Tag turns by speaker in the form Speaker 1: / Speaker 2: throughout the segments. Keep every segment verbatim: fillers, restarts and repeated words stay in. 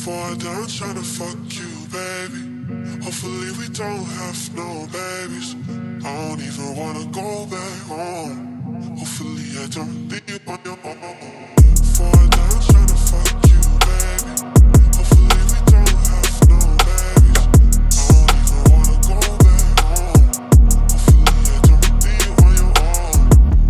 Speaker 1: Before I done tryna fuck you, baby. Hopefully we don't have no babies. I don't even wanna go back home. Hopefully I don't leave on your own. Before I done tryna fuck you, baby. Hopefully we don't have no babies. I don't even wanna go back home. Hopefully I don't leave on your own.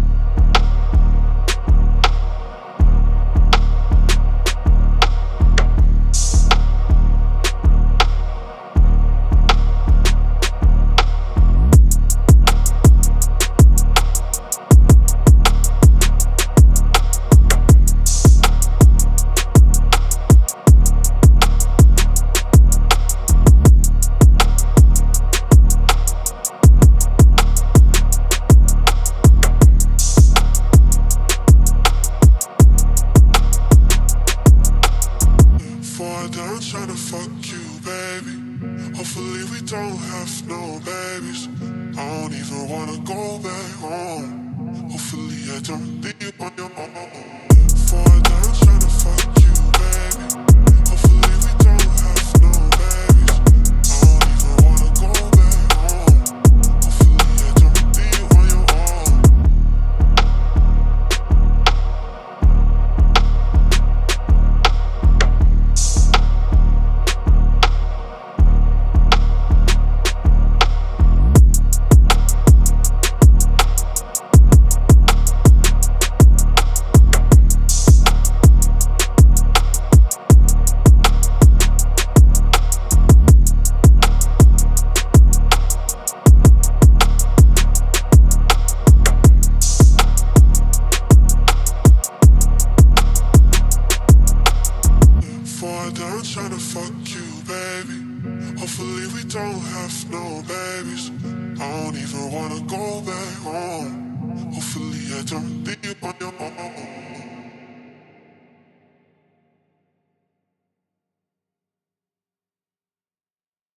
Speaker 1: Done tryna fuck you, baby. Hopefully we don't have no babies. I don't even wanna go back home. Hopefully I don't leave on your own. Before I done tryna fuck you, baby. Hopefully we don't have no babies. I don't even wanna go back home. Hopefully I don't leave on your own. Before I done tryna fuck you, baby. Hopefully we don't have no babies. I don't even wanna go back home. Hopefully I don't leave